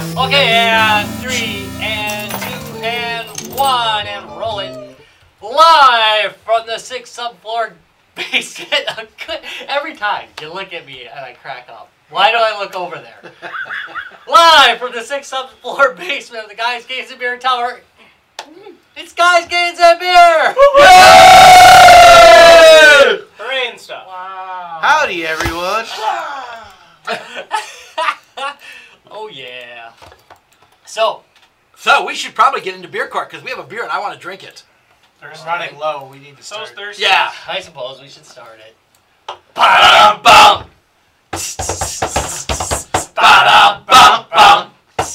Okay, and 3, and 2, and 1, and roll it. Live from the 6th subfloor basement. Every time you look at me and I crack up. Why do I look over there? Live from the 6th subfloor basement of the Guys, Games, and Beer Tower. It's Guys, Games, and Beer! Hooray and stuff. Wow. Howdy, everyone. Oh, yeah. So we should probably get into Beer Court because we have a beer and I want to drink it. They're running low. We need to start. so's thirsty. Yeah. I suppose we should start it. Ba-dum-bum. Ba-dum-bum-bum.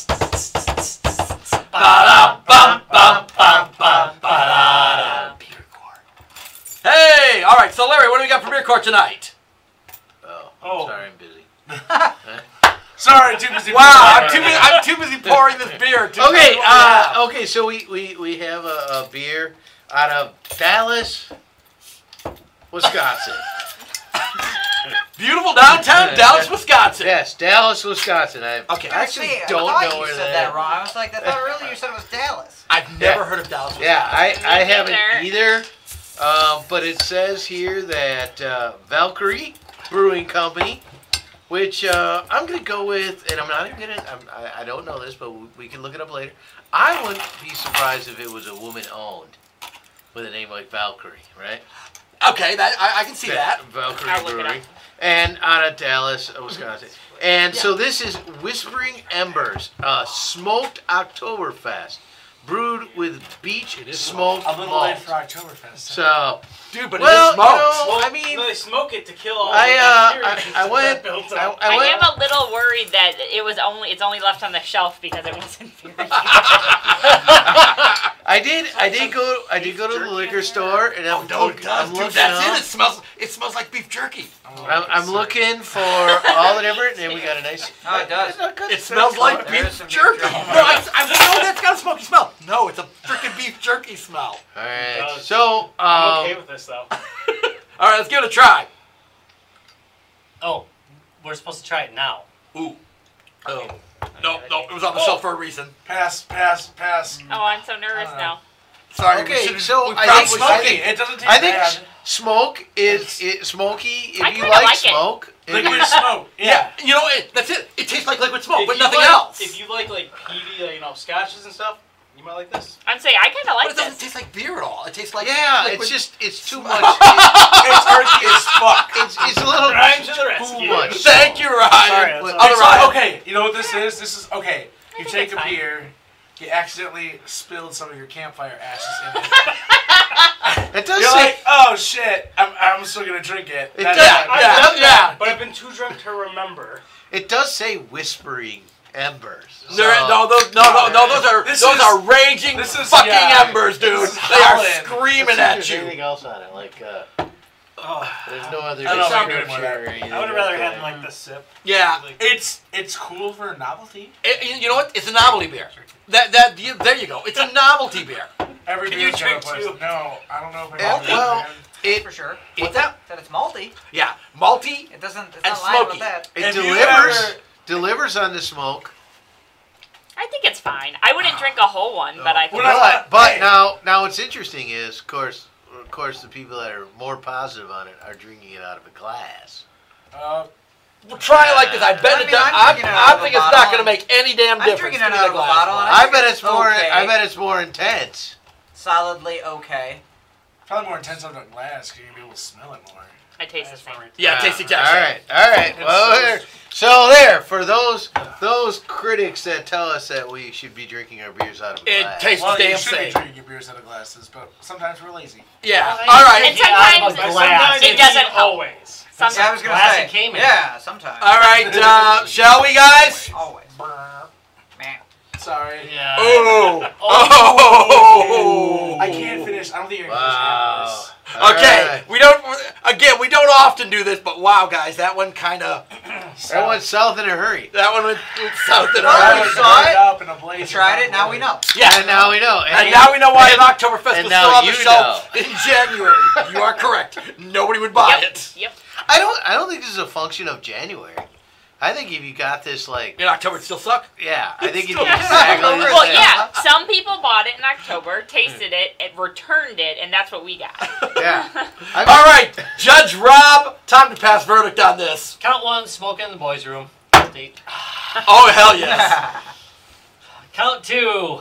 Ba-dum-bum-bum-bum-ba-da-da. Beer Court. Hey, all right. So Larry, what do we got for Beer Court tonight? Oh, sorry, I'm busy. Sorry, too busy. Wow, I'm too busy pouring this beer. Okay, so we have a beer out of Dallas, Wisconsin. Beautiful downtown Dallas, Wisconsin. Yes, Dallas, Wisconsin. I Okay. actually I don't thought know you where said that wrong. I was like, I thought really you said it was Dallas. I've never heard of Dallas, Wisconsin. Yeah, I haven't neither. either. But it says here that Valkyrie Brewing Company, which I'm gonna go with, and I'm not even gonna. I don't know this, but we can look it up later. I wouldn't be surprised if it was a woman-owned with a name like Valkyrie, right? Okay, that I can see that. Valkyrie I'll look it Brewery, up. and out of Dallas, Wisconsin. And so this is Whispering Embers, smoked Oktoberfest, brewed with beach smoked A little late malt. for Oktoberfest. So, Dude, but well, it is smoked. Well, I mean, no, they smoke it to kill all I the went. built I up. I went. am a little worried that it's only left on the shelf because it wasn't very I did go to the liquor store, and I'm looking. Dude, that's it. It smells like beef jerky. I'm looking for all the different, and we got a nice. Oh, it does. It smells like There is beef some beef jerky. jerky. No, I know that's got a smoky smell. No, it's a freaking beef jerky smell. All right, does. so I'm okay with this, though. All right, let's give it a try. Oh, we're supposed to try it now. Ooh. Oh. No, it was on the shelf for a reason. Pass. Oh, I'm so nervous now. Sorry. Okay, we so we I probably think Smoky. think- It doesn't taste I think bad. smoke is smoky. If I you kinda like like it. smoke, Liquid smoke. Yeah, you know it. That's it. It tastes like liquid smoke, If but you nothing like- else. If you like peaty, scotches and stuff, you might like this. I'm saying I kind of But like it doesn't this. taste like beer at all. It tastes like yeah, liquid. it's too much. It's earthy as fuck. It's a little Rhyme to the too rescue. much. Thank you, Ryan. Sorry, Other It's Ryan. like, okay, you know what this is? This is okay. You think take it's a fine. beer, you accidentally spilled some of your campfire ashes in it. It does You're say like, oh shit, I'm still gonna drink it. It That's does- fine. yeah, I've done yeah. that, but I've been too drunk to remember. it does say whispering embers. No, those This are raging this is- fucking yeah, embers, dude. this is They are Holland. screaming at you. Anything else on it? Like Oh, there's no other I don't know if I'm description good with that. or anything I would have like rather that. had like the sip. Yeah. it's cool for a novelty. You know what? It's a novelty beer. There you go. It's a novelty beer. Every Can beer's you got a drink place. two? No, I don't know if I Yeah, can do well, that. it For sure. What's that? That it's malty. Yeah, malty. It doesn't. It's And not lying smoky. about that. it Have you delivers on the smoke. I think it's fine. I wouldn't drink a whole one, but I think Well, it's fine. But Hey. now what's interesting is, of course, the people that are more positive on it are drinking it out of a glass. We'll try it like this. I bet I it mean, does. I'm drinking it out I of a think it's bottle. not going to make any damn I'm difference. drinking Give it me out the of a glass. bottle, and I think bet it's more. okay. I bet it's more intense. Solidly okay. Probably more intense on the glass because you're gonna be able to smell it more. I taste the same. Yeah, it tastes All exactly. right, all right. It's Well, so- there. So there for those critics that tell us that we should be drinking our beers out of a It glass. tastes Well, the you damn should be same. drinking your beers out of glasses, but sometimes we're lazy. Yeah. Well, All And right. sometimes Out of a glass. it doesn't help. Always. Sometimes Yeah, I was gonna Glass say. it came in. Yeah, sometimes. All right. Shall we, guys? Always. Man. Sorry. Yeah. Oh. Oh. I can't finish. I don't think you're gonna Wow. finish half of Okay. We don't. Again, we don't often do this, but wow, guys, that one kind of. this. I went south in a hurry. That one went south in a Well, hurry. we saw it. Up in a blaze We of tried it. Now we know. Yeah. And now we know. And now we know why an Oktoberfest and was now still on the you shelf in January. You are correct. Nobody would buy Yep. it. Yep. I don't think this is a function of January. I think if you got this like, In October, it still suck. yeah, I think it'd Still- be exactly the Well, same. yeah, some people bought it in October, tasted it, and returned it, and that's what we got. Yeah. All right, Judge Rob, time to pass verdict on this. Count 1, smoke in the boys' room. Date. Oh, hell yes. Count 2,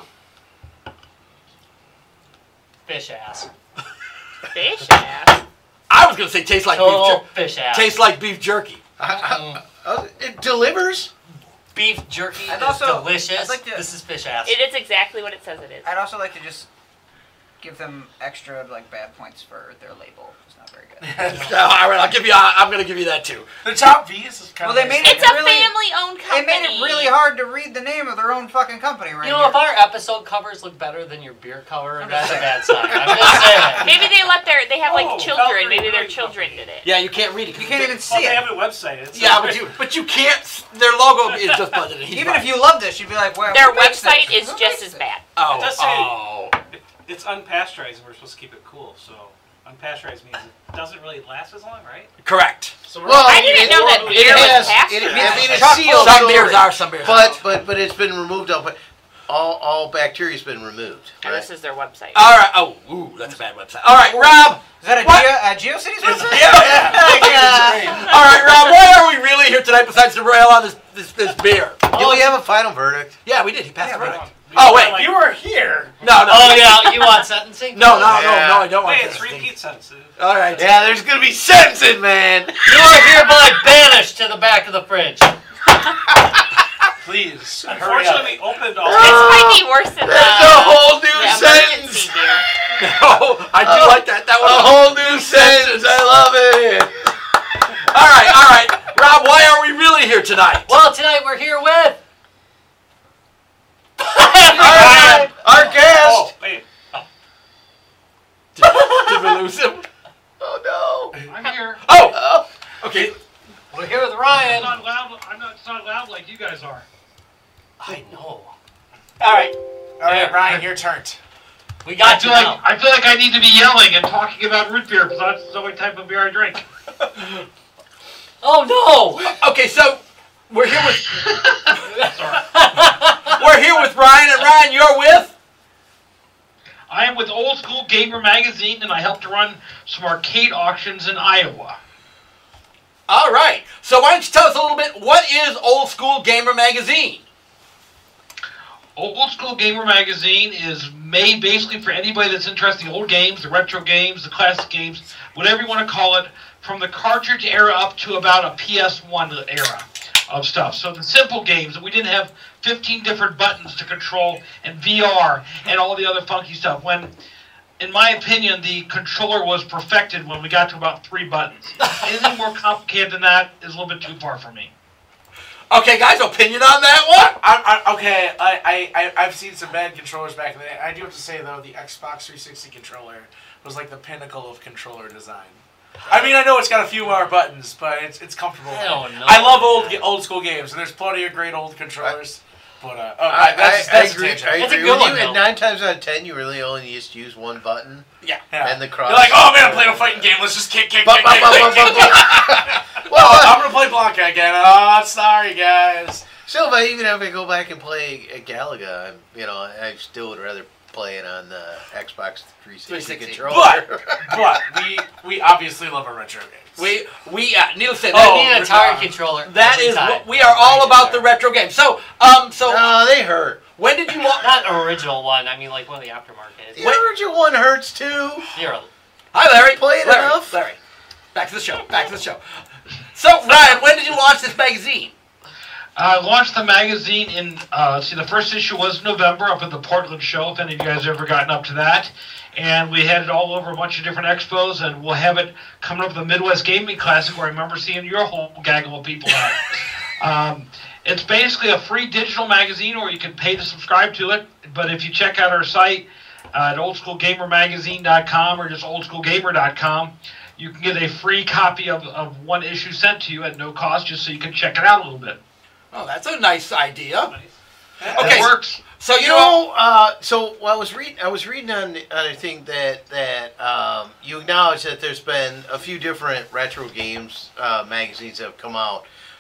fish ass. Fish ass. I was going to say tastes like Total fish ass. tastes like beef jerky. It delivers. Beef jerky I'd is also- delicious. I'd like to- This is fish ass. It is exactly what it says it is. I'd also like to just give them extra bad points for their label. It's not very good. All right, I'm going to give you that too. The top V's is kind Well, of. they made It's it a really- family-owned company. It made it really hard to read the name of their own fucking company right You know, here. if our episode covers look better than your beer cover, I'm that's just a bad sign. I'm just saying. Maybe they have like Oh, children. Valkyrie Maybe their Brewing children Company. did it. Yeah, you can't read it. You can't even see Well, they it. have a website. It's Yeah, but you can't. Their logo is just budgeted. He's Even right. if you loved this, you'd be like, well, Their who makes website this? is Who just makes as this? bad. Oh, It does say- oh. It's unpasteurized, and we're supposed to keep it cool. So unpasteurized means it doesn't really last as long, right? Correct. So Well, I didn't know that it beer was has. pasteurized. I mean, it's Chock sealed. full of Some beers are, some beers aren't. But it's been removed. But all bacteria's been removed. And Right? this is their website. All right. Oh, ooh, that's a bad website. All right, Rob. Is that a What? GeoCities website? Yeah. All right, Rob. Why are we really here tonight besides to rail on this beer? Do we have a final verdict? Yeah, we did. He passed Yeah, the right. verdict. Oh wait, You were here. no. Oh, yeah, you want sentencing? No, Yeah. I don't want Hey, it's this. repeat sentences. All right. Yeah, there's gonna be sentencing, man. You are hereby banished to the back of the fridge. Please. Hurry up. Unfortunately, we opened all. This might be worse than There's a whole new the sentence. emergency beer. No, I do like that. That A was whole new sentence. I love it. All right. Rob, why are we really here tonight? Well, tonight we're here with... Our guest. Oh, wait. Did we lose him? Oh I'm here. Oh, no. Oh. okay. We're here with Ryan. It's not loud like you guys are. I know. All right, All right, Ryan, your turn. we got you now. I feel like I need to be yelling and talking about root beer because that's the only type of beer I drink. Oh, no! Okay, so we're here with we're here with Ryan, and Ryan, you're with. I am with Old School Gamer Magazine, and I help to run some arcade auctions in Iowa. All right. So why don't you tell us a little bit? What is Old School Gamer Magazine? Old School Gamer Magazine is made basically for anybody that's interested in old games, the retro games, the classic games, whatever you want to call it, from the cartridge era up to about a PS1 era of stuff. So the simple games, we didn't have 15 different buttons to control and VR and all the other funky stuff. When, in my opinion, the controller was perfected when we got to about 3 buttons. Anything more complicated than that is a little bit too far for me. Okay, guys, opinion on that one? I've seen some bad controllers back in the day. I do have to say, though, the Xbox 360 controller was like the pinnacle of controller design. I mean, I know it's got a few more buttons, but it's comfortable. I don't know. I love old school games, and there's plenty of great old controllers. But that's I a agree. tangent. I It's a agree good with you. one, And though. 9 times out of 10, you really only just use one button Yeah. Yeah. and the cross. You're like, oh man, I'm playing a fighting game. Let's just kick. Bum, bum, bum, bum, bum, bum. Well, I'm gonna play Blanca again. Oh, sorry guys. Still, if I even if I go back and play a Galaga, I still would rather play it on the Xbox 360 controller. But we obviously love our retro games. Needless to say, I need that, an Atari controller. that every is time. what we are all about the retro games. So, No, they hurt. when did you want? Not an original one. I mean, like one of the aftermarket. The original one hurts too. You're Hi, Larry. Play it Larry, enough? Larry, back to the show. So, Ryan, when did you launch this magazine? I launched the magazine in, the first issue was November up at the Portland show, if any of you guys have ever gotten up to that. And we had it all over a bunch of different expos, and we'll have it coming up at the Midwest Gaming Classic, where I remember seeing your whole gaggle of people at. It's basically a free digital magazine, or you can pay to subscribe to it. But if you check out our site at oldschoolgamermagazine.com or just oldschoolgamer.com, you can get a free copy of one issue sent to you at no cost, just so you can check it out a little bit. Oh, that's a nice idea. It Okay, works. so you know, So I was reading on a thing that you acknowledge that there's been a few different retro games magazines that have come out.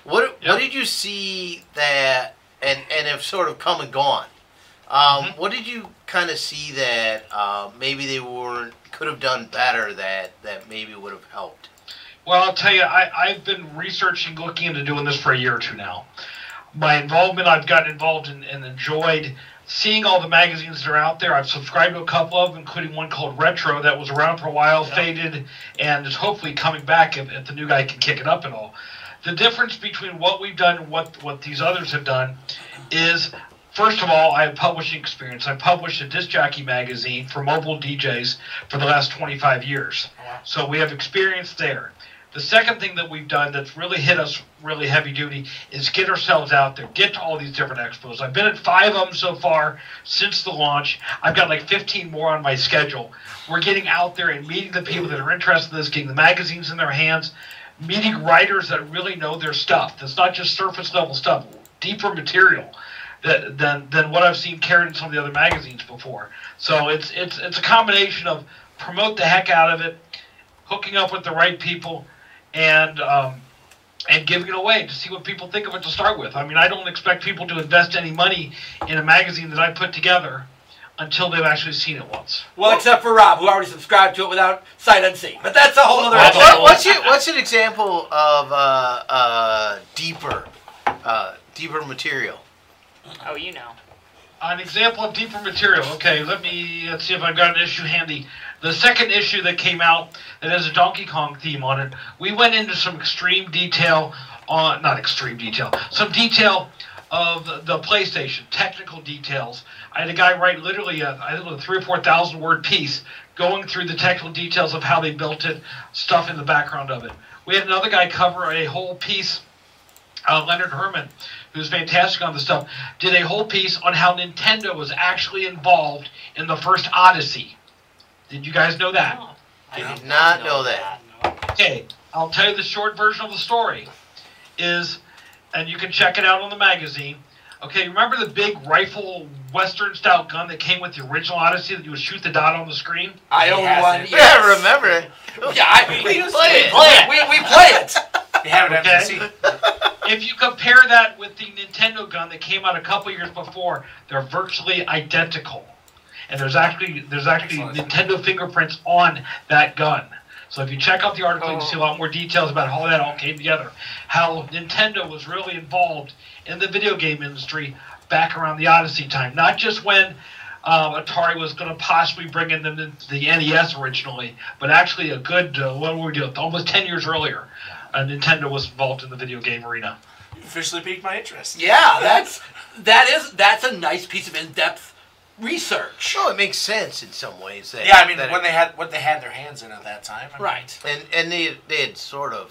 What Yep. did you see that and have sort of come and gone? What did you kind of see that maybe they could have done better that maybe would have helped? Well, I'll tell you, I've been researching, looking into doing this for a year or two now. My involvement, I've gotten involved in and enjoyed seeing all the magazines that are out there. I've subscribed to a couple of them, including one called Retro that was around for a while, faded, and is hopefully coming back if the new guy can kick it up and all. The difference between what we've done and what these others have done is, first of all, I have publishing experience. I published a disc jockey magazine for mobile DJs for the last 25 years. So we have experience there. The second thing that we've done that's really hit us really heavy duty is get ourselves out there, get to all these different expos. I've been at 5 of them so far since the launch. I've got like 15 more on my schedule. We're getting out there and meeting the people that are interested in this, getting the magazines in their hands, meeting writers that really know their stuff. That's not just surface level stuff, deeper material than what I've seen carried in some of the other magazines before. So it's a combination of promote the heck out of it, hooking up with the right people, and giving it away to see what people think of it to start with. I mean, I don't expect people to invest any money in a magazine that I put together until they've actually seen it once. Well, except for Rob, who already subscribed to it without sight unseen. But that's a whole other What's an example of deeper material? Oh, you know. An example of deeper material. Okay, let's see if I've got an issue handy. The second issue that came out that has a Donkey Kong theme on it, we went into some extreme detail some detail of the PlayStation, technical details. I had a guy write literally a 3,000 or 4,000 word piece going through the technical details of how they built it, stuff in the background of it. We had another guy cover a whole piece, Leonard Herman, who's fantastic on the stuff, did a whole piece on how Nintendo was actually involved in the first Odyssey. Did you guys know that? Oh, I did not know that. Okay, I'll tell you the short version of the story is, and you can check it out on the magazine. Okay, remember the big rifle Western-style gun that came with the original Odyssey that you would shoot the dot on the screen? I own one. Yeah, I remember it. Yeah, we play it. We play it. You have it Okay. MCC. If you compare that with the Nintendo gun that came out a couple years before, they're virtually identical. And there's actually Nintendo fingerprints on that gun. So if you check out the article, you can see a lot more details about how that all came together. How Nintendo was really involved in the video game industry back around the Odyssey time. Not just when Atari was going to possibly bring in the NES originally, but actually a good, almost 10 years earlier, Nintendo was involved in the video game arena. You officially piqued my interest. Yeah, that's a nice piece of in-depth research. Well, it makes sense in some ways. Yeah, I mean, when they had what they had their hands in at that time. I mean, Right. And they had sort of,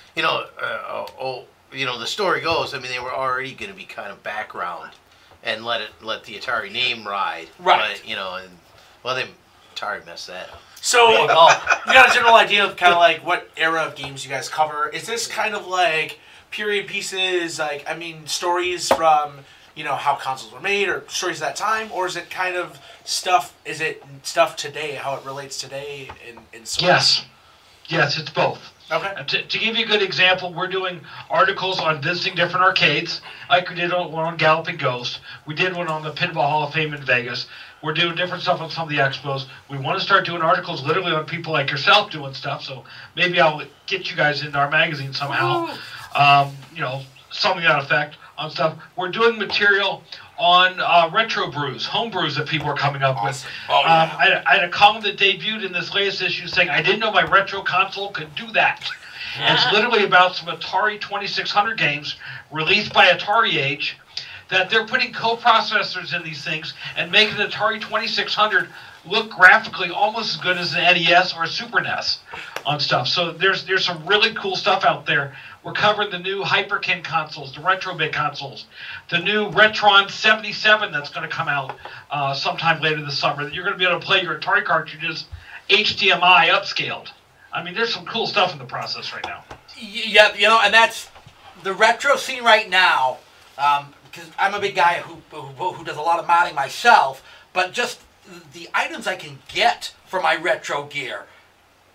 the story goes. I mean, they were already going to be kind of background and let the Atari name ride. Right. But, Atari messed that up. So, you got a general idea of kind of like what era of games you guys cover. Is this kind of like period pieces, like, I mean, stories from, how consoles were made or stories of that time? Or is it kind of stuff today, how it relates today in sorts? Yes, it's both. Okay. To give you a good example, we're doing articles on visiting different arcades, like we did one on Galloping Ghost. We did one on the Pinball Hall of Fame in Vegas. We're doing different stuff on some of the expos. We want to start doing articles literally on people like yourself doing stuff, so maybe I'll get you guys into our magazine somehow. Something to that effect on stuff. We're doing material on retro brews, home brews that people are coming up with. Oh, yeah. I had a column that debuted in this latest issue saying, I didn't know my retro console could do that. And it's literally about some Atari 2600 games released by Atari Age that they're putting co-processors in these things and making the Atari 2600 look graphically almost as good as an NES or a Super NES on stuff. So there's some really cool stuff out there. We're covering the new Hyperkin consoles, the Retrobit consoles, the new Retron 77 that's going to come out sometime later this summer, that you're going to be able to play your Atari cartridges HDMI upscaled. I mean, there's some cool stuff in the process right now. Yeah, and that's the retro scene right now, because I'm a big guy who does a lot of modding myself, but just the items I can get for my retro gear,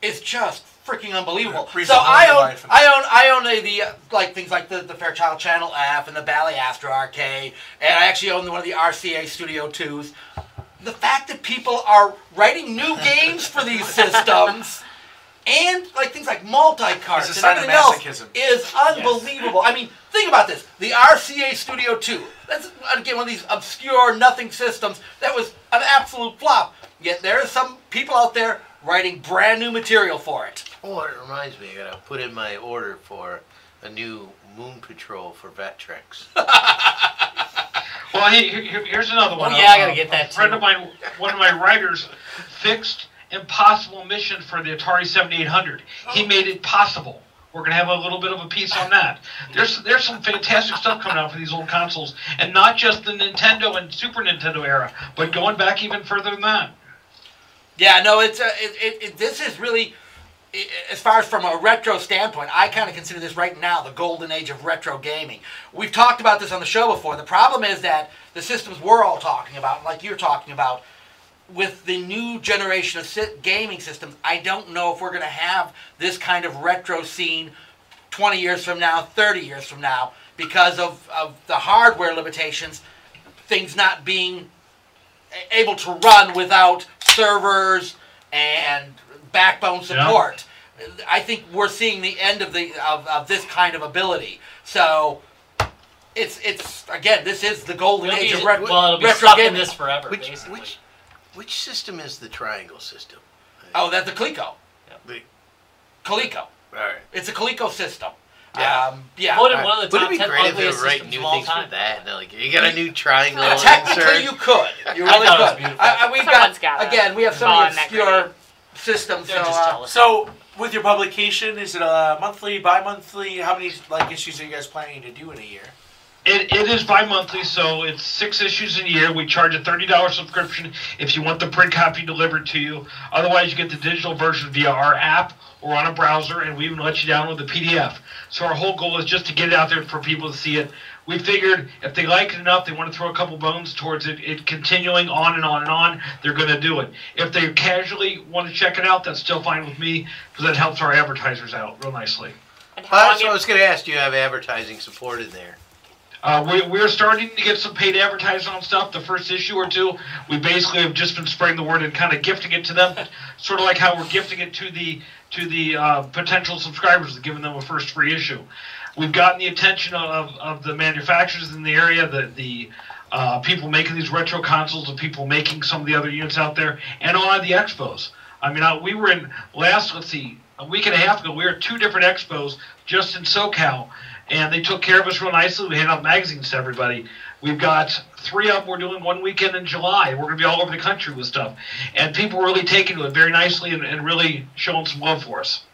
is just freaking unbelievable. Breathes So a whole new life. I own the like things like the Fairchild Channel F and the Bally Astro Arcade, and I actually own one of the RCA Studio 2s. The fact that people are writing new games for these systems and like things like multi-carts It's and a sign of everything else masochism. is unbelievable. I mean, think about this. The RCA Studio 2. That's, again, one of these obscure nothing systems that was an absolute flop. Yet there are some people out there writing brand new material for it. Oh, it reminds me, I gotta put in my order for a new Moon Patrol for Vectrex. Well, here's another one. Oh, yeah, I gotta get that, A friend too. of mine, one of my writers, fixed impossible mission for the Atari 7800. He made it possible. We're gonna have a little bit of a piece on that. There's some fantastic stuff coming out for these old consoles, and not just the Nintendo and Super Nintendo era, but going back even further than that. Yeah, no, it's this is really, as far as from a retro standpoint, I kind of consider this right now the golden age of retro gaming. We've talked about this on the show before. The problem is that the systems we're all talking about, like you're talking about, with the new generation of gaming systems, I don't know if we're going to have this kind of retro scene 20 years from now, 30 years from now, because of the hardware limitations, things not being able to run without servers and backbone support. Yeah. I think we're seeing the end of this kind of ability. So it's again, this is the golden age of retro it'll be stuck gaming. in this forever, basically. Which system is the triangle system? Oh, that's the Coleco. The- Coleco. All right. It's a Coleco system. Yeah. Yeah. Voted one of the Would top it be 10 great if they ugliest were writing systems new of all things time. with that? And like, you got a new triangle Technically, you insert. could. You I really thought it was could. beautiful. We've Someone's got gotta again. We have so fall many on that obscure grenade. systems. They're just jealous. So, with your publication, is it a monthly, bi-monthly? How many issues are you guys planning to do in a year? It is bi-monthly, so it's 6 issues a year. We charge a $30 subscription if you want the print copy delivered to you. Otherwise, you get the digital version via our app or on a browser, and we even let you download the PDF. So our whole goal is just to get it out there for people to see it. We figured if they like it enough, they want to throw a couple bones towards it continuing on and on and on, they're going to do it. If they casually want to check it out, that's still fine with me, because that helps our advertisers out real nicely. And how long So I was going to ask, do you have advertising support in there? We're starting to get some paid advertising on stuff. The first issue or two, we basically have just been spreading the word and kind of gifting it to them, sort of like how we're gifting it to the potential subscribers, giving them a first free issue. We've gotten the attention of the manufacturers in the area, the people making these retro consoles, the people making some of the other units out there, and on the expos. I mean, we were in a week and a half ago, we were at 2 different expos just in SoCal. And they took care of us real nicely. We handed out magazines to everybody. We've got 3 of them we're doing one weekend in July. We're going to be all over the country with stuff. And people are really taking to it very nicely and really showing some love for us.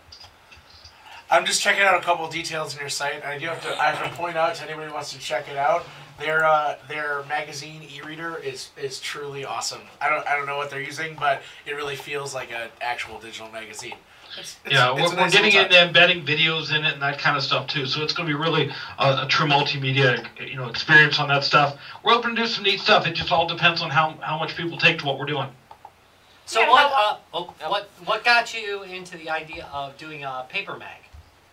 I'm just checking out a couple of details in your site. I have to point out to anybody who wants to check it out. Their magazine e-reader is truly awesome. I don't know what they're using, but it really feels like an actual digital magazine. We're nice getting little into embedding videos in it and that kind of stuff too. So it's going to be really a true multimedia, experience on that stuff. We're hoping to do some neat stuff. It just all depends on how much people take to what we're doing. So Yeah, what got you into the idea of doing a paper mag?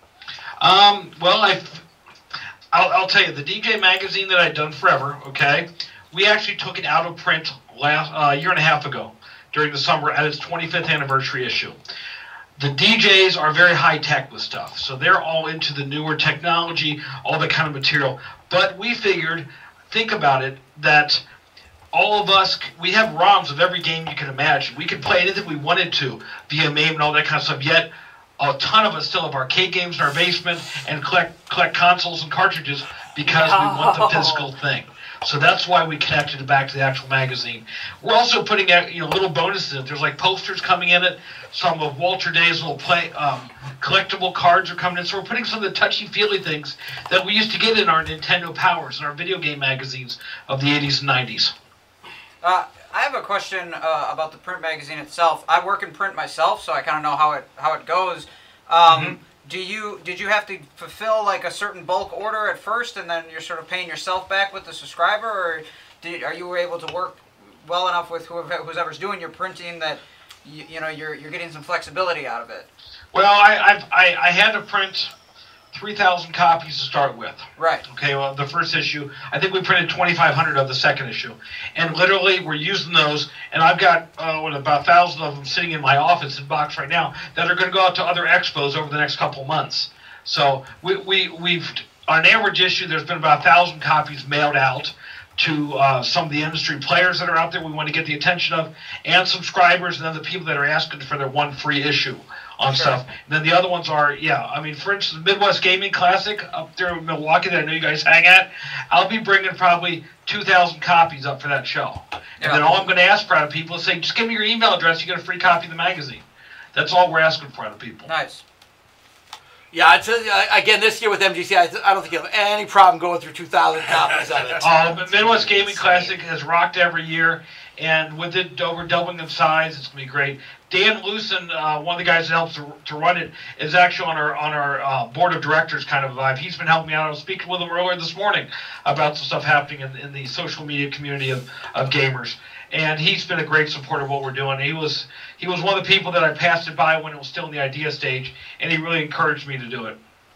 Well, I'll tell you, the DJ magazine that I'd done forever, okay, we actually took it out of print a year and a half ago during the summer at its 25th anniversary issue. The DJs are very high-tech with stuff, so they're all into the newer technology, all that kind of material. But we figured, think about it, that all of us, we have ROMs of every game you can imagine. We could play anything we wanted to via MAME and all that kind of stuff, yet a ton of us still have arcade games in our basement and collect consoles and cartridges because we want the physical thing. So that's why we connected it back to the actual magazine. We're also putting out, little bonuses in it. There's like posters coming in it. Some of Walter Day's little collectible cards are coming in. So we're putting some of the touchy-feely things that we used to get in our Nintendo Powers and our video game magazines of the 80s and 90s. I have a question about the print magazine itself. I work in print myself, so I kind of know how it goes. Did you have to fulfill like a certain bulk order at first, and then you're sort of paying yourself back with the subscriber, or are you able to work well enough with whoever's doing your printing that you know, you're getting some flexibility out of it. Well, I had to print 3,000 copies to start with. Right. Okay, well, the first issue, I think we printed 2,500 of the second issue. And literally, we're using those, and I've got about 1,000 of them sitting in my office in box right now that are going to go out to other expos over the next couple months. So we've, on an average issue, there's been about 1,000 copies mailed out to some of the industry players that are out there we want to get the attention of, and subscribers, and then the people that are asking for their one free issue on stuff. And then the other ones are, I mean, for instance, Midwest Gaming Classic up there in Milwaukee that I know you guys hang at, I'll be bringing probably 2,000 copies up for that show. And then all I'm going to ask for out of people is say, just give me your email address, you get a free copy of the magazine. That's all we're asking for out of people. Nice. Yeah, it's, again, this year with MGC, I don't think you have any problem going through 2,000 copies of it. Midwest Gaming Classic has rocked every year, and with it over doubling in size, it's going to be great. Dan Lucen, one of the guys that helps to run it, is actually on our board of directors kind of vibe. He's been helping me out. I was speaking with him earlier this morning about some stuff happening in the social media community of gamers. And he's been a great supporter of what we're doing. He was one of the people that I passed it by when it was still in the idea stage, and he really encouraged me to do it.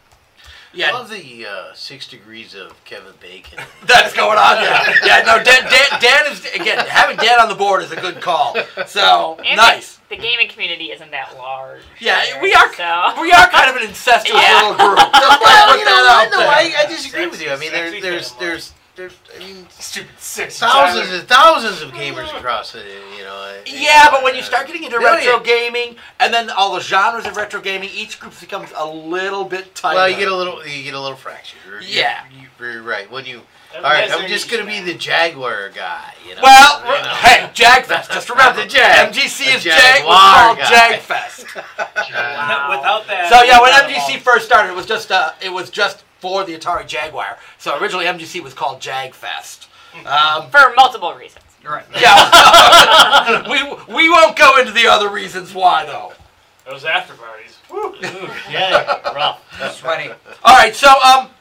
I love the 6 degrees of Kevin Bacon. That's going on, yeah. No, Dan is, again, having Dan on the board is a good call. So, And nice. The gaming community isn't that large. Yeah, either, we are kind of an incestuous little group. Just Well, put that out there. I disagree with you. I mean, there's I mean, Stupid six. thousands and thousands of gamers across it. You know. Yeah, but when you start getting into retro Millions. gaming, and then all the genres of retro gaming, each group becomes a little bit tighter. Well, you get a little fracture. Yeah. You're right. When you, all right, I'm just gonna be the Jaguar guy. You know. Well, You know. hey, JAGFest. Just remember, The Jag. MGC is The Jag. Was Jaguar called guy. JAGFest. Without that. So yeah, when MGC first started, it was just for the Atari Jaguar. So originally MGC was called JAGFest. For multiple reasons. You're right. Yeah, we won't go into the other reasons why though. Those after parties. Woo. Yeah, rough. Sweaty. All right, so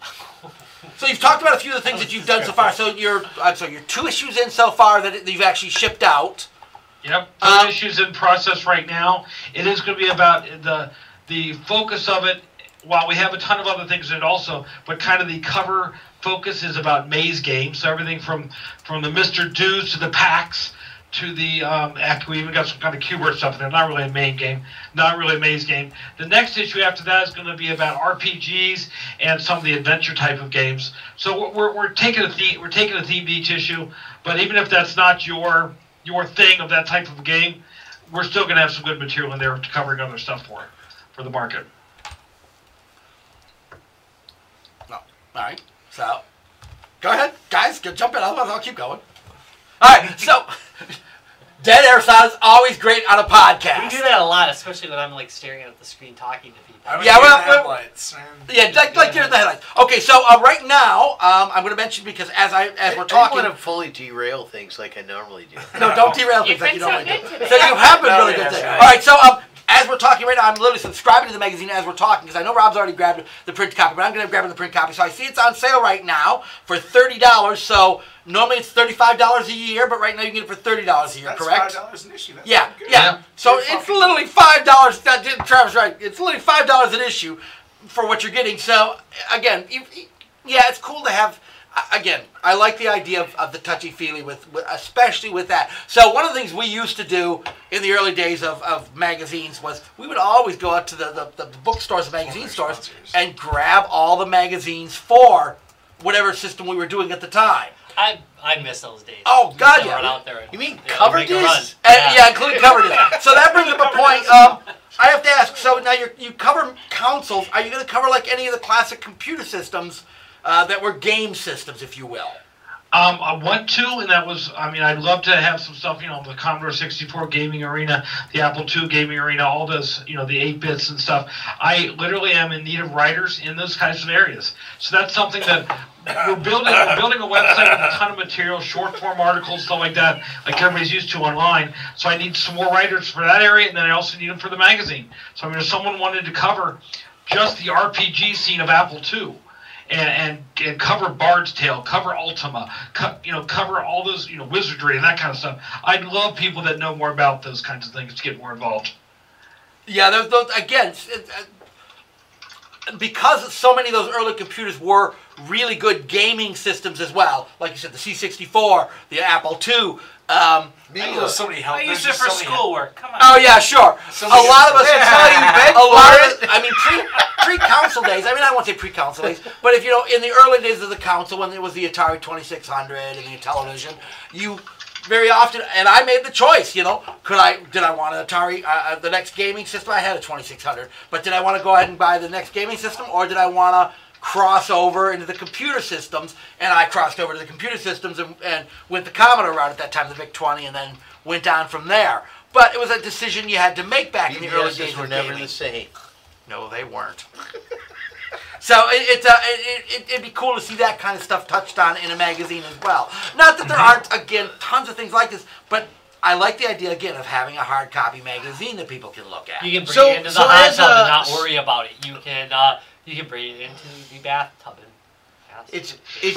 you've talked about a few of the things that you've done so far. So you're 2 issues in so far that you've actually shipped out. Yep, third issue's in process right now. It is going to be about the focus of it. While we have a ton of other things in it also, but kind of the cover focus is about maze games. So everything from the Mr. Do's to the PAX to the we even got some kind of Q-Bert stuff in there. Not really a main game, not really a maze game. The next issue after that is going to be about RPGs and some of the adventure type of games. So we're taking a theme. We're taking a theme to each issue. But even if that's not your thing of that type of game, we're still going to have some good material in there to covering other stuff for the market. All right, so go ahead, guys. Jump in. I'll keep going. All right, so dead air sound is always great on a podcast. We do that a lot, especially when I'm like staring at the screen talking to people. Yeah, well, headlights, man. Yeah, like you're the headlights. Okay, so right now, I'm going to mention because as we're talking, I want to fully derail things like I normally do. No, don't derail You've things like been you so normally good do. today. So you have been really good that's today. right. All right, so as we're talking right now, I'm literally subscribing to the magazine as we're talking because I know Rob's already grabbed the print copy, but I'm going to grab the print copy. So I see it's on sale right now for $30. So normally it's $35 a year, but right now you can get it for $30 a year, That's correct? $5 an issue. That's Yeah, not good. yeah. So it's literally $5. Travis, right? It's literally $5 an issue for what you're getting. So again, yeah, it's cool to have. Again, I like the idea of the touchy-feely, with especially with that. So one of the things we used to do in the early days of magazines was we would always go out to the bookstores and magazine stores sponsors. and grab all the magazines for whatever system we were doing at the time. I miss those days. Oh, God, Just yeah. run out there and, You mean know, cover make a discs? run. Yeah, including cover discs. So that brings up a point. I have to ask. So now you cover consoles. Are you going to cover like any of the classic computer systems that were game systems, if you will? I want to, and that was, I mean, I'd love to have some stuff, the Commodore 64 gaming arena, the Apple II gaming arena, all those, the 8-bits and stuff. I literally am in need of writers in those kinds of areas. So that's something that we're building a website with a ton of material, short form articles, stuff like that, like everybody's used to online. So I need some more writers for that area, and then I also need them for the magazine. So I mean, if someone wanted to cover just the RPG scene of Apple II, and cover Bard's Tale, cover Ultima, cover all those, wizardry and that kind of stuff. I'd love people that know more about those kinds of things to get more involved. Yeah, those again, because so many of those early computers were really good gaming systems as well. Like you said, the C64, the Apple II. So many help. I used it for schoolwork. Come on. Oh yeah, sure. A lot of us can tell you. A lot of it. I mean, pre-console days. I mean, I won't say pre-console days, but if in the early days of the console, when it was the Atari 2600 and the television, you very often, and I made the choice. Did I want an Atari? The next gaming system, I had a 2600, but did I want to go ahead and buy the next gaming system, or did I want to cross over into the computer systems? And I crossed over to the computer systems and went the Commodore route at that time, the VIC-20, and then went on from there. But it was a decision you had to make back in the early days were of never gaming. the same. No, they weren't. So it'd be cool to see that kind of stuff touched on in a magazine as well. Not that there aren't, again, tons of things like this, but I like the idea, again, of having a hard copy magazine that people can look at. You can bring it into the hot tub and not worry about it. You can bring it into the bathtub and it's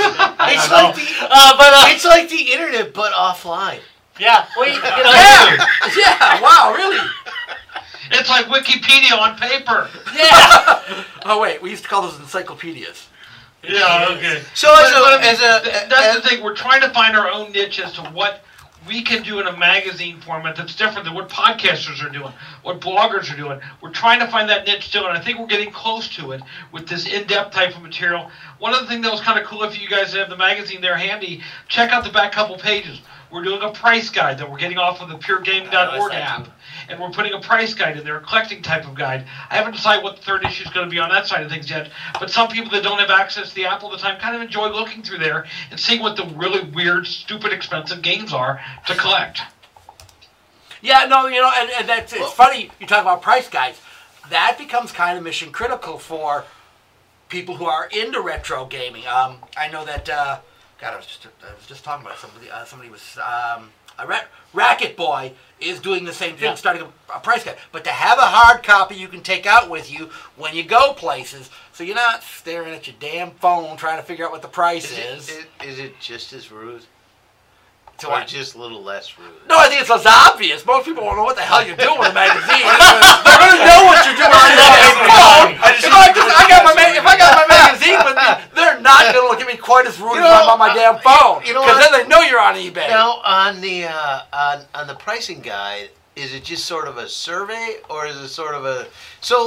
like the internet, but offline. yeah, Yeah, wow, really? It's like Wikipedia on paper. Yeah. Oh wait, we used to call those encyclopedias. Yeah, okay. So that's the thing. We're trying to find our own niche as to what we can do in a magazine format that's different than what podcasters are doing, what bloggers are doing. We're trying to find that niche still, and I think we're getting close to it with this in-depth type of material. One other thing that was kind of cool, if you guys have the magazine there handy, check out the back couple pages. We're doing a price guide that we're getting off of the puregaming.org app. And we're putting a price guide in there, a collecting type of guide. I haven't decided what the third issue is going to be on that side of things yet, but some people that don't have access to the app all the time kind of enjoy looking through there and seeing what the really weird, stupid, expensive games are to collect. Yeah, no, and it's funny you talk about price guides. That becomes kind of mission critical for people who are into retro gaming. I know that. I was just talking about somebody. Somebody was. Racket Boy is doing the same thing, starting a price guide. But to have a hard copy you can take out with you when you go places, so you're not staring at your damn phone trying to figure out what the price is. Is it just as rude? So or just a little less rude? No, I think it's less obvious. Most people won't know what the hell you're doing with a magazine. They're going to know what you're doing on your damn phone. If I got my magazine with me, they're not going to look at me quite as rude as I'm on my damn phone. Because then they know you're on eBay. Now, on the pricing guide, is it just sort of a survey, or is it sort of a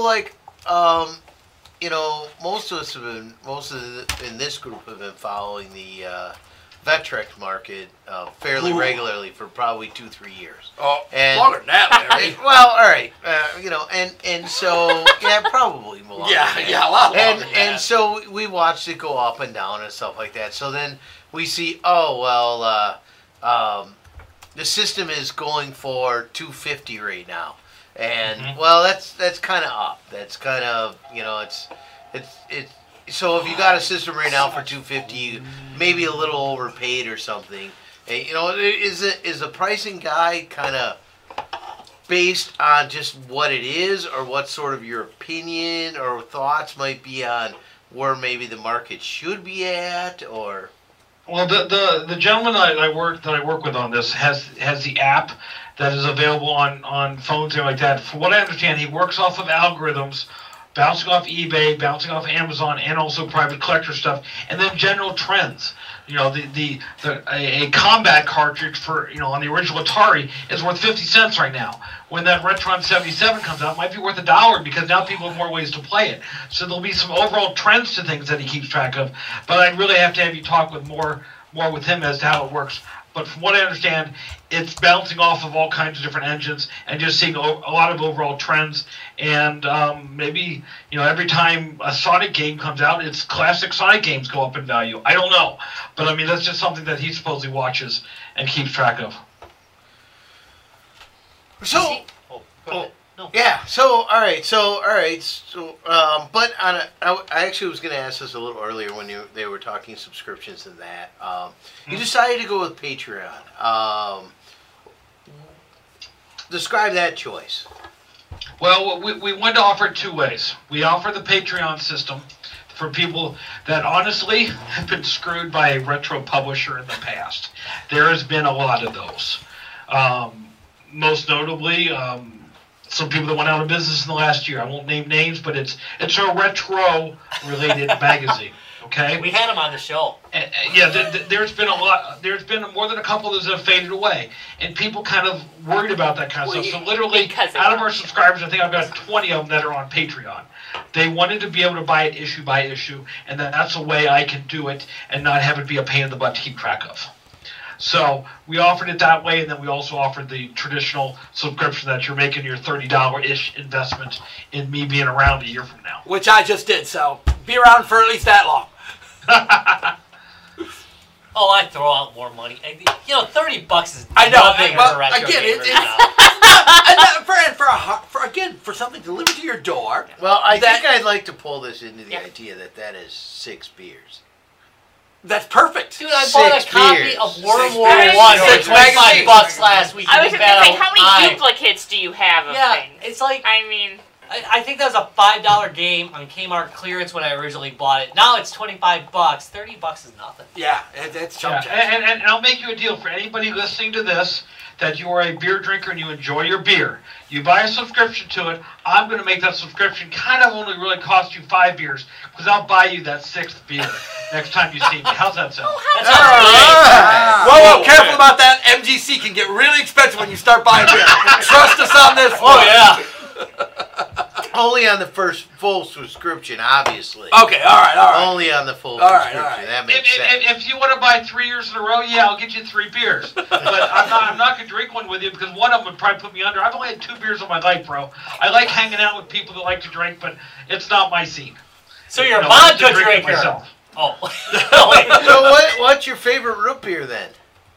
most of us in this group have been following the Vectrex market fairly regularly for probably 2-3 years. Oh, longer than that, Larry. Well, all right, and so probably more. Yeah, a lot longer than that. And so we watched it go up and down and stuff like that. So then we see, the system is going for $250 right now, and that's kind of up. That's kind of it's. So if you got a system right now for $250, maybe a little overpaid or something. Is the pricing guide kind of based on just what it is, or what sort of your opinion or thoughts might be on where maybe the market should be at, or? Well, the gentleman that I work with on this has the app that is available on phones and like that. From what I understand, he works off of algorithms, bouncing off eBay, bouncing off Amazon, and also private collector stuff, and then general trends. A combat cartridge for on the original Atari is worth 50 cents right now. When that Retron 77 comes out, it might be worth $1 because now people have more ways to play it. So there'll be some overall trends to things that he keeps track of. But I'd really have to have you talk with more with him as to how it works. But from what I understand, it's bouncing off of all kinds of different engines and just seeing a lot of overall trends. And maybe, every time a Sonic game comes out, its classic Sonic games go up in value. I don't know. But, that's just something that he supposedly watches and keeps track of. So... No. Yeah. So all right. But I actually was going to ask this a little earlier when they were talking subscriptions and that. You decided to go with Patreon. Describe that choice. Well, we wanted to offer it two ways. We offer the Patreon system for people that honestly have been screwed by a retro publisher in the past. There has been a lot of those. Most notably, some people that went out of business in the last year. I won't name names, but it's a retro-related magazine. Okay. We had him on the show. There's been a lot. There's been more than a couple that have faded away, and people kind of worried about that kind of stuff. So literally, out of our subscribers, I think I've got 20 of them that are on Patreon. They wanted to be able to buy it issue by issue, and that's a way I can do it and not have it be a pain in the butt to keep track of. So we offered it that way, and then we also offered the traditional subscription that you're making your $30-ish investment in me being around a year from now. Which I just did, so be around for at least that long. Oh, I throw out more money. You know, $30 is I know. nothing Well, for retro again, gamers now. for something delivered to your door. Well, I think I'd like to pull this into the idea that is 6 beers. That's perfect. Dude, I bought a 6 copy beers. of World 6 War beers. One for 6 magazines. $25 last week. I was just gonna say, how many duplicates do you have of things? It's like I mean, I think that was a $5 game on Kmart clearance when I originally bought it. Now it's $25. $30 is nothing. Yeah, it's chump change. And I'll make you a deal for anybody listening to this that you are a beer drinker and you enjoy your beer. You buy a subscription to it. I'm going to make that subscription kind of only really cost you 5 beers because I'll buy you that 6th beer next time you see me. How's that sound? That's all right. Whoa, careful about that. MGC can get really expensive when you start buying beer. Trust us on this. Oh, yeah. Only on the first full subscription, obviously. Okay, all right. Only on the full All right, subscription. all right. That makes sense. If you want to buy 3 years in a row, yeah, I'll get you 3 beers. But I'm not going to drink one with you because one of them would probably put me under. I've only had 2 beers in my life, bro. I like hanging out with people that like to drink, but it's not my scene. So you're a I like to vodka drink it drinker. myself. Oh. So what's your favorite root beer then?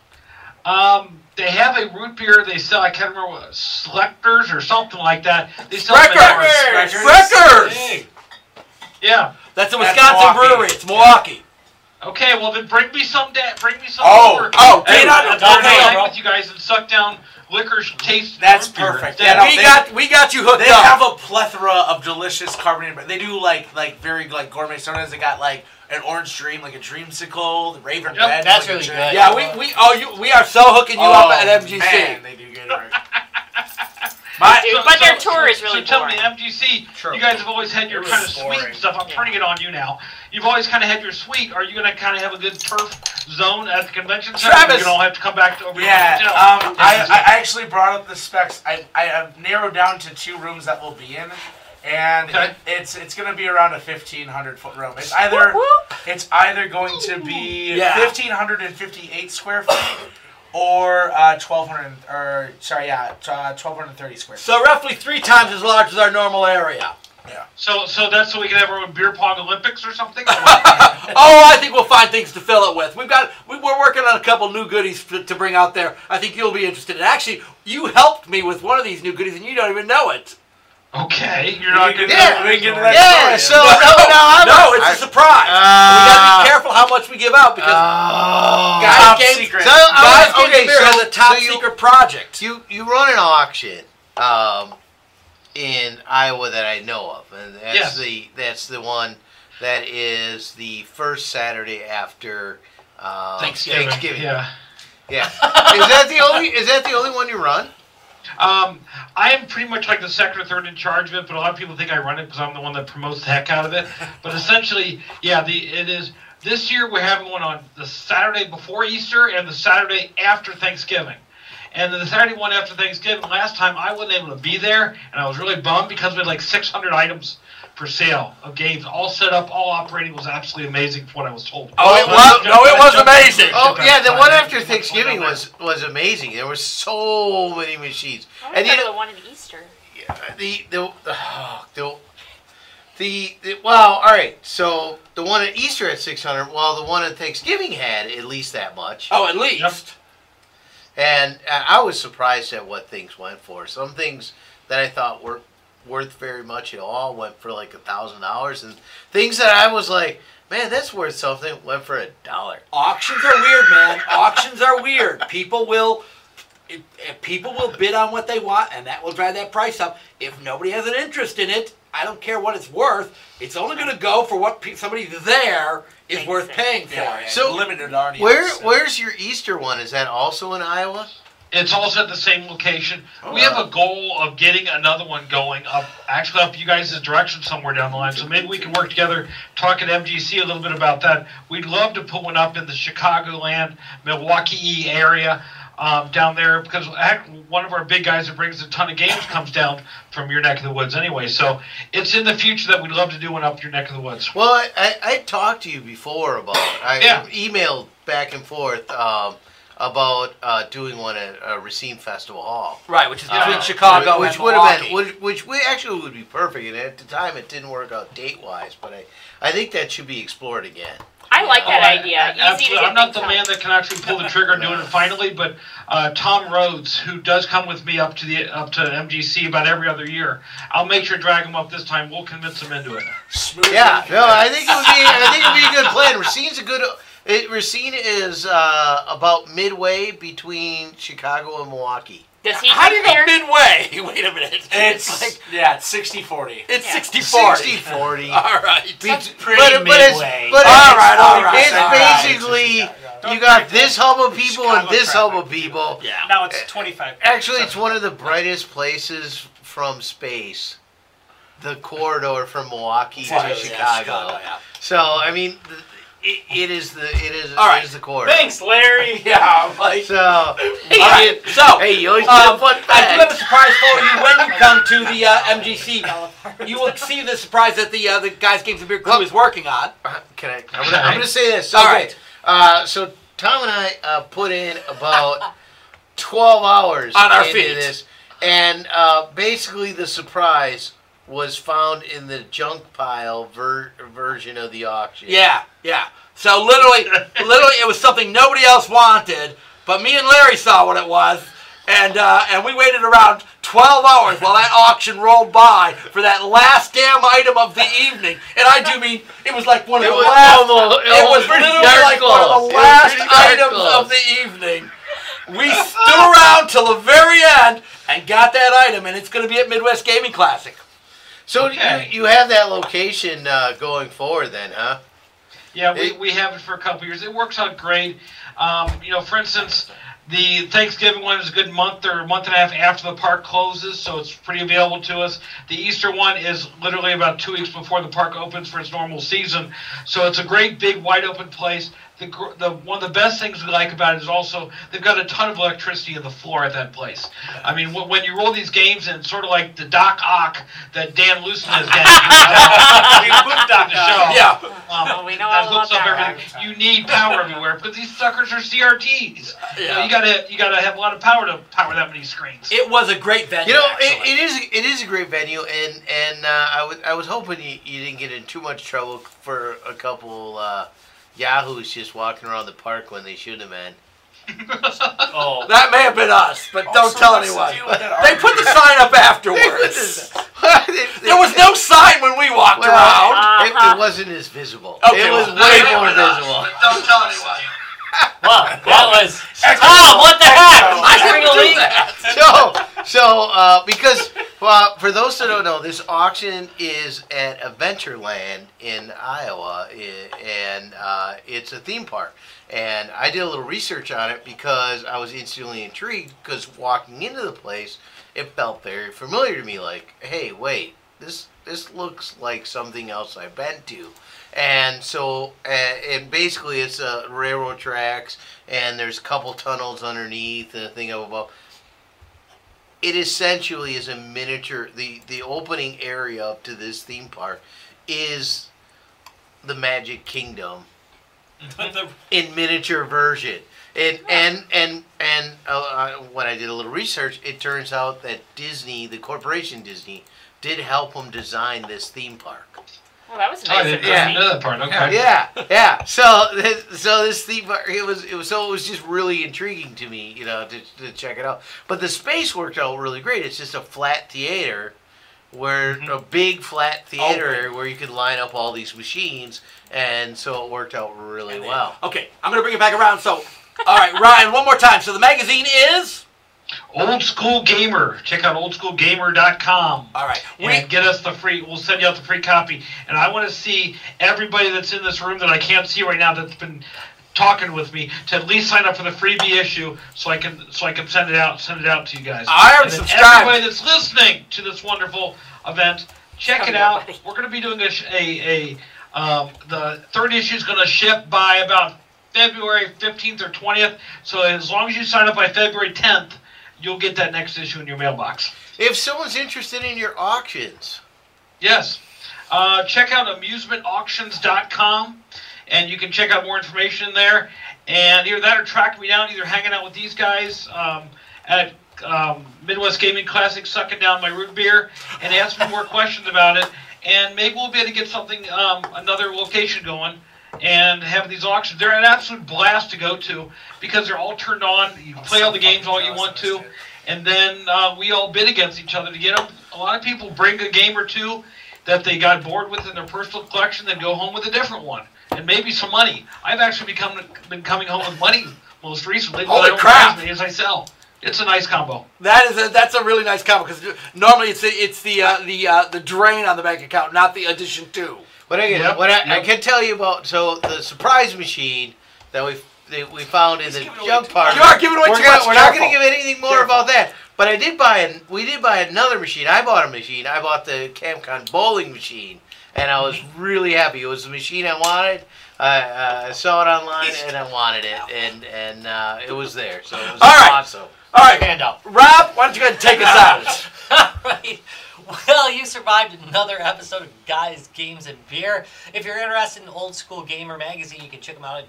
They have a root beer they sell. I can't remember what Selectors or something like that. They sell Spreckers! Hey. Yeah. That's a That's Wisconsin Milwaukee. brewery. It's Milwaukee. Okay, well then bring me some. Bring me some. Oh, over. Hey, I'll with you guys and suck down liquor's taste. That's root beer. perfect. That- Yeah, no, we got you hooked They up. have a plethora of delicious carbonated beer. They do like very like gourmet sodas. They got like an orange dream, like a dreamsicle, the Raven Yep, Red. that's like a really drink. good. Yeah, we are so hooking you up at MGC. Man, they do good work. but their tour is really so tell me, boring. MGC, True. you guys have always had your It kind of was sweet boring. stuff. I'm turning it on you now. You've always kind of had your sweet. Are you going to kind of have a good turf zone at the convention center? Travis! You're going to all have to come back to over Yeah, to the I actually brought up the specs. I have narrowed down to 2 rooms that we'll be in, and Okay. it's going to be around a 1,500-foot room. It's either going to be 1,558 square feet or 1,230 square feet. So roughly 3 times as large as our normal area. So that's so we can have our own beer pong Olympics or something? Oh, I think we'll find things to fill it with. We're working on a couple new goodies to bring out there. I think you'll be interested in. Actually, you helped me with one of these new goodies, and you don't even know it. Okay, you're not going to... We can get to that Yeah, story. so No, it's a surprise. We gotta be careful how much we give out because Top Guys secret. Guys Games okay, Beer so- has a top so you- secret project. You run an auction in Iowa that I know of, and that's the one that is the first Saturday after Thanksgiving. Yeah. Yeah. Is that the only one you run? I am pretty much like the second or third in charge of it, but a lot of people think I run it because I'm the one that promotes the heck out of it. But essentially, yeah, it is. This year we're having one on the Saturday before Easter and the Saturday after Thanksgiving. And the Saturday one after Thanksgiving, last time I wasn't able to be there, and I was really bummed because we had like 600 items for sale of games, all set up, all operating. Was absolutely amazing from what I was told. Oh, it was amazing. Oh yeah, the one after Thanksgiving was amazing. There were so many machines. I And remember the one in Easter. well, all right. So the one at Easter had 600. Well, the one at Thanksgiving had at least that much. Oh, at least. Yep. And I was surprised at what things went for. Some things that I thought were worth very much at all went for like $1,000, and things that I was like, man, that's worth something, went for $1. Auctions are weird, man. Auctions are weird. People will if people will bid on what they want, and that will drive that price up. If nobody has an interest in it, I don't care what it's worth. It's only going to go for what somebody there is Makes worth sense. paying for Yeah, it. So, limited audience. Where's your Easter one? Is that also in Iowa? It's also at the same location. Oh, We have wow. a goal of getting another one going up you guys' direction somewhere down the line. So maybe we can work together, talk at MGC a little bit about that. We'd love to put one up in the Chicagoland, Milwaukee area down there, because one of our big guys that brings a ton of games comes down from your neck of the woods anyway. So it's in the future that we'd love to do one up your neck of the woods. Well, I talked to you before about it. I Yeah. emailed back and forth about doing one at Racine Festival Hall. Right, which is between Chicago which and would Milwaukee. have been which we actually would be perfect. And at the time, it didn't work out date wise, but I think that should be explored again. I like that idea. Easy to Absolutely. get I'm not things the done. man that can actually pull the trigger and doing it finally, but Tom Rhodes, who does come with me up to MGC about every other year, I'll make sure to drag him up this time. We'll convince him into it. Smooth Yeah, as no, I think it would be a good plan. Racine's a good. Racine is about midway between Chicago and Milwaukee. Does he How do you come know there? midway? Wait a minute. It's like, it's 60-40. it's Yeah. 60-40. 60-40. All right. That's But pretty it's midway. but All right, all right, it's all right. basically you got this hub of people and Chicago this hub traffic. of people. Yeah. Now it's 25. Actually, it's one of the brightest places from space. The corridor from Milwaukee to Yeah, Chicago. yeah. So I mean, it is All right. the corridor. Thanks, Larry. Yeah, I'm like. So All right. So, hey, you always get a fun I do have a fact. surprise for you when you come to the MGC. You will see the surprise that the Guys Games and Beer crew is working on. Can I? I'm gonna say this. So All right. So Tom and I put in about 12 hours On our into feet. this, and basically the surprise was found in the junk pile version of the auction. Yeah, yeah. So literally, it was something nobody else wanted, but me and Larry saw what it was, and we waited around 12 hours while that auction rolled by for that last damn item of the evening. And I do mean, it was like one of It the was last. almost- It was pretty literally darn like one of close. the It was last pretty darn items close. of the evening. We stood around till the very end and got that item, and it's going to be at Midwest Gaming Classic. So Okay. you have that location going forward then, huh? Yeah, we have it for a couple years. It works out great. For instance, the Thanksgiving one is a good month or a month and a half after the park closes, so it's pretty available to us. The Easter one is literally about 2 weeks before the park opens for its normal season, so it's a great, big, wide open place. One of the best things we like about it is also they've got a ton of electricity in the floor at that place. I mean, when you roll these games, and it's sort of like the Doc Ock that Dan Lucen has done the show. Yeah. Well, we know that all about hooks up that. everything. You need power everywhere because these suckers are CRTs. Yeah. You gotta have a lot of power to power that many screens. It was a great venue. You know, actually. it is a great venue, and I was hoping you didn't get in too much trouble for a couple yahoos just walking around the park when they shouldn't have been. Oh, That may have been us, but don't Also, tell what's the anyone. deal with that They put the sign up afterwards. There was no sign when we walked around. It wasn't as visible. Okay, it was well, way that more may have been us, visible. but don't tell anyone. well, that was. Tom, what the heck? I Bring a didn't do leak? that. Because for those that don't know, this auction is at Adventureland in Iowa, and it's a theme park. And I did a little research on it because I was instantly intrigued. Because walking into the place, it felt very familiar to me. Like, hey, wait, this looks like something else I've been to. And so, and basically, it's railroad tracks, and there's a couple tunnels underneath, and a thing up above. It essentially is a miniature. The opening area up to this theme park is the Magic Kingdom in miniature version. And when I did a little research, it turns out that Disney, the corporation Disney, did help them design this theme park. Well, that was Oh, I nice. didn't of Yeah. Disney. know that part. Okay. Yeah. So this theme park, it was just really intriguing to me, to check it out. But the space worked out really great. It's just a flat theater, where a big flat theater where you could line up all these machines, and so it worked out really well. Okay, I'm going to bring it back around. So, all right, Ryan, one more time. So the magazine is? Old School Gamer. Check out oldschoolgamer.com. All right. And get us the free. We'll send you out the free copy. And I want to see everybody that's in this room that I can't see right now that's been talking with me to at least sign up for the freebie issue so I can send it out to you guys. I already subscribed. Everybody that's listening to this wonderful event, check it out. We're going to be doing the third issue is going to ship by about February 15th or 20th. So as long as you sign up by February 10th, you'll get that next issue in your mailbox. If someone's interested in your auctions. Yes. Check out amusementauctions.com, and you can check out more information there. And either that or track me down, either hanging out with these guys at Midwest Gaming Classic, sucking down my root beer, and ask me more questions about it. And maybe we'll be able to get something, another location going, and have these auctions. They're an absolute blast to go to because they're all turned on. You can play all the games all you want to, and then we all bid against each other to get them. A lot of people bring a game or two that they got bored with in their personal collection, then go home with a different one, and maybe some money. I've actually been coming home with money most recently. Holy crap! As I sell. It's a nice combo. That's a really nice combo because normally it's the drain on the bank account, not the addition to. I can tell you about the surprise machine that we found in the junk park. You are giving away too much. We're not going to give anything more about that. But we did buy another machine. I bought a machine. I bought the CamCon bowling machine, and I was really happy. It was the machine I wanted. I saw it online and I wanted it, and it was there. So it was awesome. All right, Handout. Rob, why don't you go ahead and take us out? All right. Well, you survived another episode of Guys, Games, and Beer. If you're interested in Old School Gamer Magazine, you can check them out at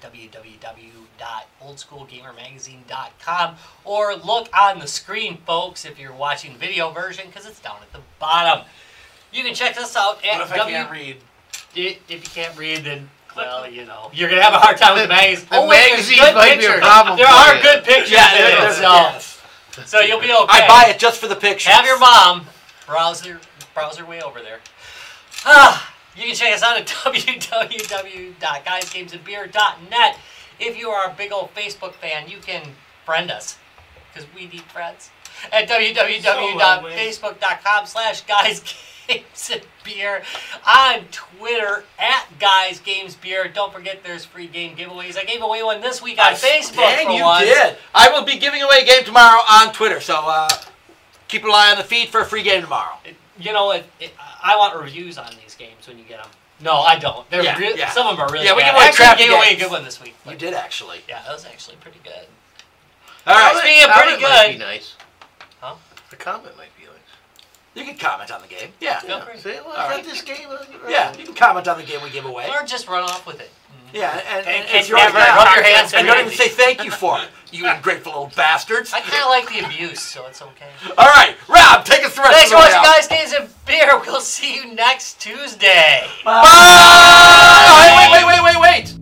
www.oldschoolgamermagazine.com or look on the screen, folks, if you're watching the video version, because it's down at the bottom. You can check us out at What if I can't read? If you can't read, then, well, you know, you're going to have a hard time with the magazine. The magazine might be a problem. There are good pictures in it, so you'll be okay. I'd buy it just for the pictures. Have your mom browse her way over there. You can check us out at www.guysgamesandbeer.net. If you are a big old Facebook fan, you can friend us, because we need friends, at www.facebook.com/guysgamesandbeer. On Twitter, at guysgamesbeer. Don't forget there's free game giveaways. I gave away one this week on Facebook for once. You did. I will be giving away a game tomorrow on Twitter, so keep an eye on the feed for a free game tomorrow. You know, I want reviews on these games when you get them. No, I don't. Some of them are really bad. We gave away a good one this week. You did, actually. Yeah, that was actually pretty good. All right. Speaking of pretty Might be good. nice. Huh? The comment might be nice. You can comment on the game. Yeah. Feel free. See, well, All right. got this game. Yeah, you can comment on the game we give away. Or just run off with it. Yeah, and And you're never already rub down. your hands And in don't it. even say thank you for it. You ungrateful little bastards. I kind of like the abuse, so it's okay. All right, Rob, take us the rest Thanks of for the way watching, out. Guys, Games, and Beer. We'll see you next Tuesday. Bye! Wait.